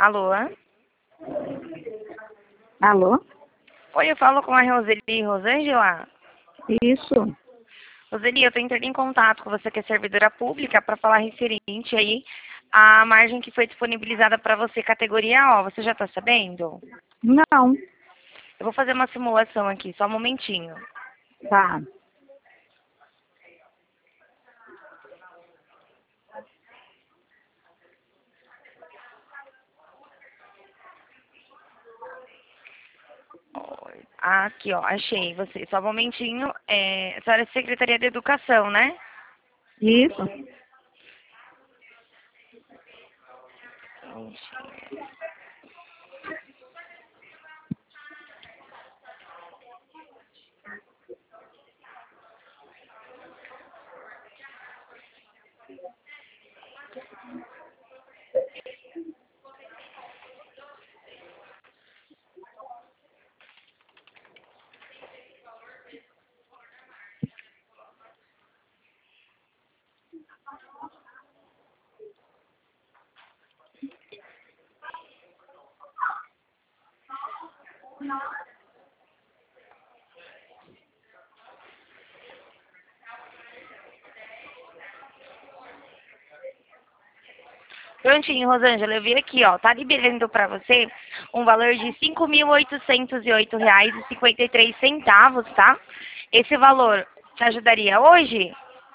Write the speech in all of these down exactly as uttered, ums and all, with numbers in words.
Alô? Alô? Oi, eu falo com a Roseli Rosângela. Isso. Roseli, eu tô entrando em contato com você que é servidora pública para falar referente aí à margem que foi disponibilizada para você, categoria O. Você já está sabendo? Não. Eu vou fazer uma simulação aqui, só um momentinho. Tá. Aqui, ó, achei você. Só um momentinho. É, a senhora é Secretaria de Educação, né? Isso. Prontinho, Rosângela, eu vi aqui, ó, tá liberando para você um valor de cinco mil oitocentos e oito reais e cinquenta e três centavos, tá? Esse valor te ajudaria hoje?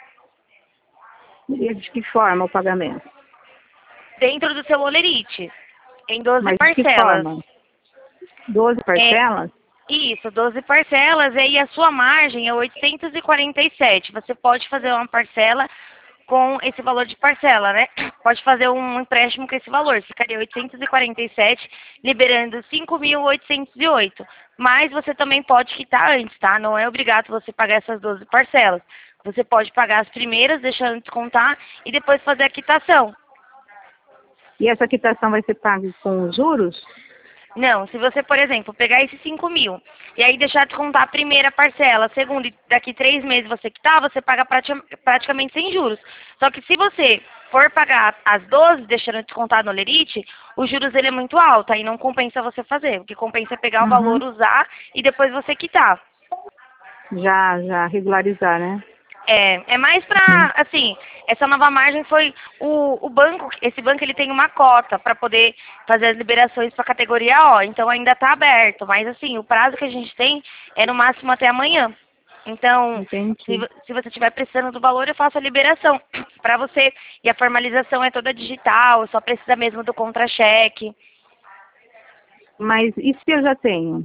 E de que forma o pagamento? Dentro do seu olerite, em doze Mas de que parcelas. forma? Doze parcelas? Isso, doze parcelas, e aí a sua margem é oitocentos e quarenta e sete. Você pode fazer uma parcela com esse valor de parcela, né? Pode fazer um empréstimo com esse valor, ficaria oitocentos e quarenta e sete, liberando cinco mil oitocentos e oito. Mas você também pode quitar antes, tá? Não é obrigado você pagar essas doze parcelas. Você pode pagar as primeiras, deixando descontar, e depois fazer a quitação. E essa quitação vai ser paga com os juros? Não, se você, por exemplo, pegar esses cinco mil e aí deixar de contar a primeira parcela, a segunda, e daqui três meses você quitar, você paga prati praticamente sem juros. Só que se você for pagar as doze, deixando de contar no olerite, os juros ele é muito alto, aí não compensa você fazer. O que compensa é pegar o Uhum. valor, usar e depois você quitar. Já, já regularizar, né? É, é mais Uhum. pra, assim, essa nova margem foi o, o banco, esse banco ele tem uma cota para poder fazer as liberações para categoria O, então ainda está aberto, mas assim, o prazo que a gente tem é no máximo até amanhã. Então, se, Entendi. se você estiver precisando do valor, eu faço a liberação para você. E a formalização é toda digital, só precisa mesmo do contra-cheque. Mas e se eu já tenho?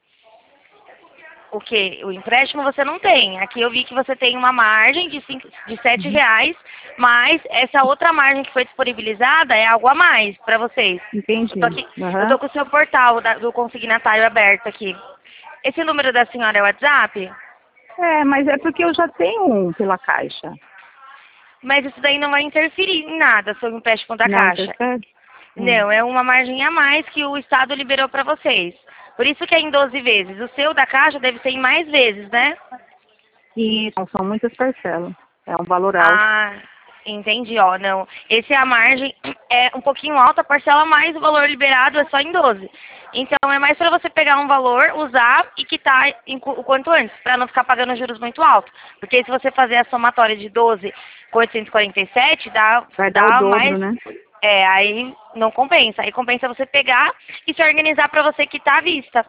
O que? O empréstimo você não tem. Aqui eu vi que você tem uma margem de, cinco, de sete reais, mas essa outra margem que foi disponibilizada é algo a mais para vocês. Entendi. Eu tô, aqui, Uhum. eu tô com o seu portal da, do consignatário aberto aqui. Esse número da senhora é o WhatsApp? É, mas é porque eu já tenho um pela Caixa. Mas isso daí não vai interferir em nada sobre o empréstimo da Não, Caixa. percebe? Hum. Não, é uma margem a mais que o Estado liberou para vocês. Por isso que é em doze vezes. O seu da Caixa deve ser em mais vezes, né? E são muitas parcelas. É um valor alto. Ah, entendi, ó, não. Esse é a margem, é um pouquinho alta, a parcela mais o valor liberado é só em doze. Então é mais para você pegar um valor, usar e quitar em cu- o quanto antes, para não ficar pagando juros muito altos. Porque se você fazer a somatória de doze com oitocentos e quarenta e sete, dá, Vai dar o dá dobro, mais. né? É, aí não compensa. Aí compensa você pegar e se organizar para você quitar à vista.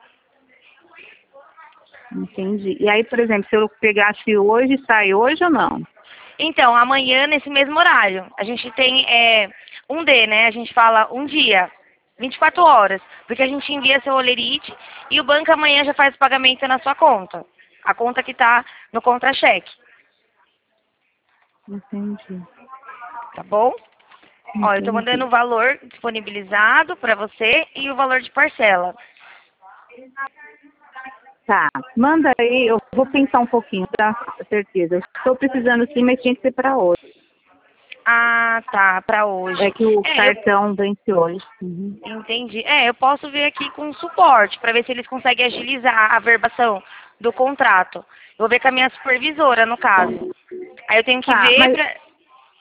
Entendi. E aí, por exemplo, se eu pegasse hoje, sai hoje ou não? Então, amanhã, nesse mesmo horário, a gente tem é, um D, né? A gente fala um dia, vinte e quatro horas, porque a gente envia seu olerite e o banco amanhã já faz o pagamento na sua conta. A conta que está no contra-cheque, Entendi. tá bom? Ó, eu estou Entendi. mandando o valor disponibilizado para você e o valor de parcela. Tá, manda aí, eu vou pensar um pouquinho, pra ter certeza. Estou precisando sim, mas tinha que ser para hoje. Ah, tá, para hoje. É que o É, eu cartão vence hoje. Uhum. entendi. É, eu posso ver aqui com o suporte, para ver se eles conseguem agilizar a verbação do contrato. Eu vou ver com a minha supervisora, no caso. Aí eu tenho que Tá, ver mas pra...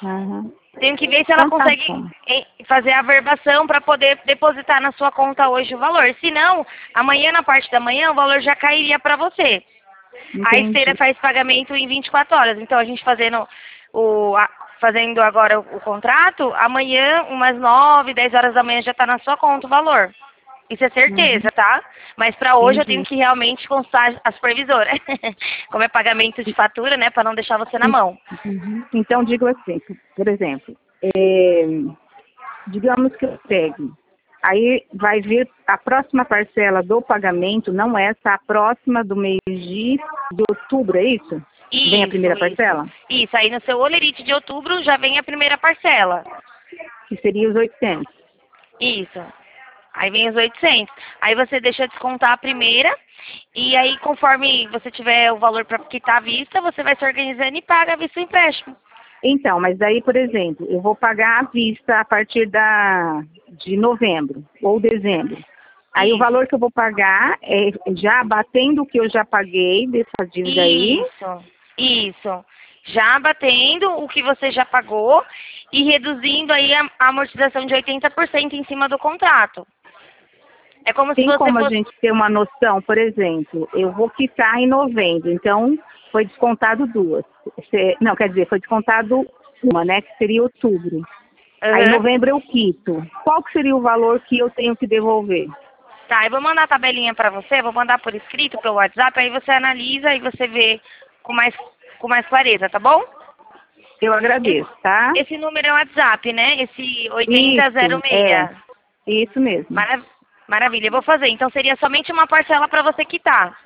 Uhum. Tenho que ver se ela Então tá consegue bom. em- fazer a averbação para poder depositar na sua conta hoje o valor. Se não, amanhã, na parte da manhã, o valor já cairia para você. A esteira Entendi. faz pagamento em vinte e quatro horas. Então, a gente fazendo, o, a- fazendo agora o, o contrato, amanhã, umas nove, dez horas da manhã, já está na sua conta o valor. Isso é Uhum. certeza, tá? Mas para hoje eu tenho Entendi. que realmente constar a supervisora. Como é pagamento de fatura, né? Para não deixar você na mão. Uhum. Então, digo assim, por exemplo, é, digamos que eu pegue, aí vai vir a próxima parcela do pagamento, não essa, a próxima do mês de, de outubro, é isso? Vem a Isso, primeira isso. parcela? Isso, aí no seu olerite de outubro já vem a primeira parcela. Que seria os oitocentos. Isso. Aí vem os oitocentos. Aí você deixa descontar a primeira. E aí, conforme você tiver o valor para quitar à vista, você vai se organizando e paga à vista o empréstimo. Então, mas daí, por exemplo, eu vou pagar à vista a partir da, de novembro ou dezembro. Aí o Isso, valor que eu vou pagar é já batendo o que eu já paguei dessa dívida aí. isso, isso. Já batendo o que você já pagou e reduzindo aí a, a amortização de oitenta por cento em cima do contrato. É como se Tem você como a fosse... gente ter uma noção, por exemplo, eu vou quitar em novembro, então foi descontado duas. Se- Não, quer dizer, foi descontado uma, né, que seria outubro. Aí em Aham. novembro eu quito. Qual que seria o valor que eu tenho que devolver? Tá, eu vou mandar a tabelinha pra você, vou mandar por escrito pelo WhatsApp, aí você analisa e você vê com mais, com mais clareza, tá bom? Eu Esse, agradeço, tá? esse número é o WhatsApp, né? Esse Isso, é, oitenta zero seis. isso mesmo. Mara- Maravilha, eu vou fazer. Então seria somente uma parcela pra você quitar.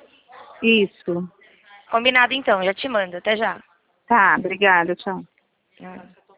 Isso. Combinado então, já te mando. Até já. Tá, obrigada, tchau. Hum.